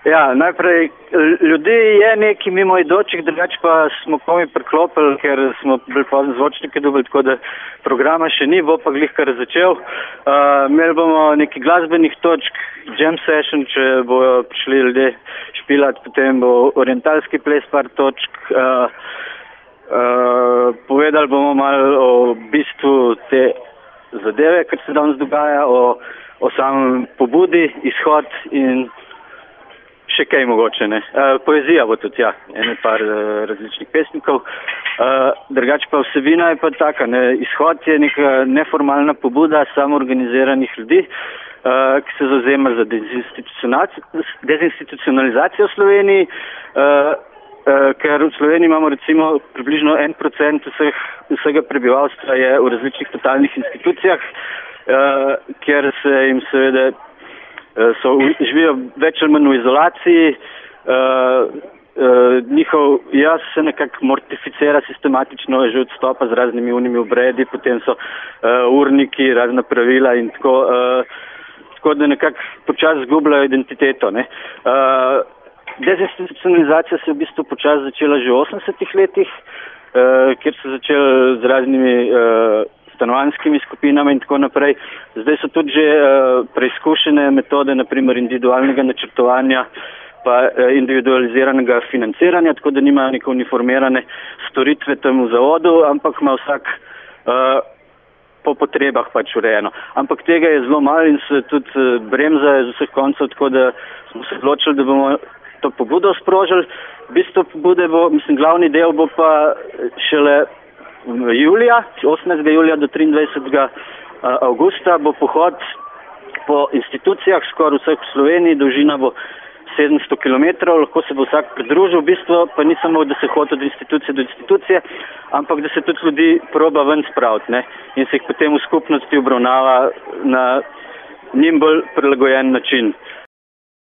Ja, najprej ljudi je neki mimoidočih, drugače pa smo komi priklopili, ker smo bili pozno zvočnike dobili, tako da programa še ni, bo pa glih kar začel. Imeli bomo neki glasbenih točk, jam session, če bojo prišli ljudje špilat, potem bo orientalski ples par točk. Povedali bomo malo o bistvu te zadeve, kar se danes dogaja, o samem pobudi, izhod in še kaj mogoče, ne. Poezija bo tudi, ja, ene par različnih pesnikov. Drugače pa vsebina je pa taka, ne. Izhod je neka neformalna pobuda samoorganiziranih ljudi, ki se zavzema za dezinstitucionalizacijo v Sloveniji, ker v Sloveniji imamo recimo približno 1% vsega prebivalstva je v različnih totalnih institucijah, kjer se jim seveda živijo več ali manj v izolaciji, njihov jaz se nekako mortificira sistematično že od stopa z raznimi unimi obredi, potem so urniki, razna pravila in tako da nekako počasi zgubljajo identiteto, ne. Dezinstitucionalizacija se je v bistvu počasi začela že v 80-ih letih, kjer so začeli z raznimi stanovanjskimi skupinami in tako naprej. Zdaj so tudi že preizkušene metode, naprimer individualnega načrtovanja pa individualiziranega financiranja, tako da nimajo neke uniformirane storitve tam v zavodu, ampak ima vsak po potrebah pač urejeno. Ampak tega je zelo malo in se tudi bremza z vseh koncev, tako da smo se odločili, da bomo to pobudo sprožili. Bistvo pobude bo, glavni del bo pa šele julija, 18. julija do 23. Avgusta bo pohod po institucijah, skoraj vseh v Sloveniji, dolžina bo 700 km, lahko se bo vsak pridružil, v bistvu pa ni samo, da se hodi od institucije do institucije, ampak da se tudi ljudi proba ven spraviti, ne, in se jih potem v skupnosti obravnava na njim bolj prilagojen način.